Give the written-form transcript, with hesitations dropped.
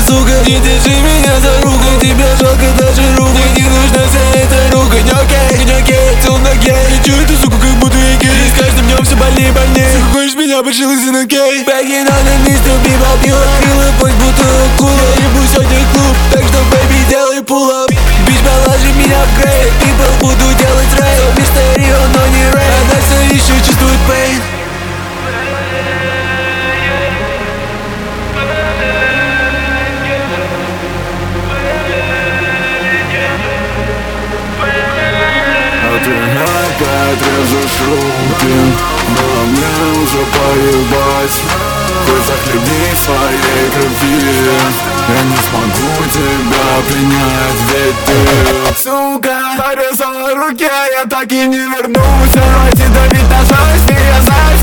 сука, не держи меня за руку. Тебя жалко даже руку, мне не нужна вся эта рука. Не окей, не окей, цел на гей. Лечу эту суку, как будто я гей. И с каждым днем все больнее, больнее. Сука, хочешь меня, пошилась на гей. Begging on the knees to be my pure. Крыло пусть будто акула. Я ебу сегодня клуб, так что, baby, делай pull-up. Бич, положи меня в грейд. People буду делать рейд. Мистерио, но не рейд. Она все еще чувствует pain. Ты опять режешь руки, но мне уже поебать. Хоть захлебни в своей крови, я не смогу тебя принять, ведь ты, сука, порезала руки, а я так и не вернусь. Давайте давить на жесть, и я знаю,